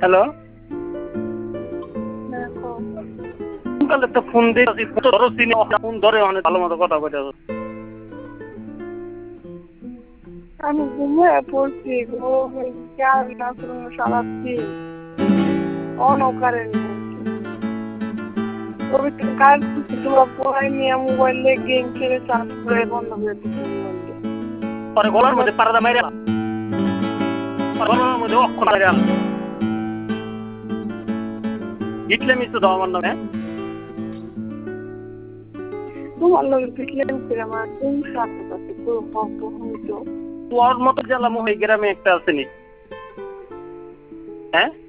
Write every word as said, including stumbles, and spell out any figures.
hello দেখো কালে তো ফোন দিয়েছি ধরো চিনি ফোন ধরে অনেক ভালো মতো কথা বলে আমি ঘুমিয়ে পড়ছি গো খেয়াল না করুন সারাচ্ছি অনকারেন্ট কারেন্ট তোমার পড়াই নিয়ে মোবাইলে গেম খেলে চার্জ করে বন্ধ করে দিচ্ছি মোবাইলটা পরে গলার মধ্যে পারদা মাইরে গলার মধ্যে অক্ষর মাইরে ইটলে মিশতে দাও আমার নামে তোমার লোক পিটলেন ছিল আমার কোন সাথে সাথে পুরো ভক্ত হইতো তোর মতো জ্বালামো হয়ে গ্রামে একটা আসেনি হ্যাঁ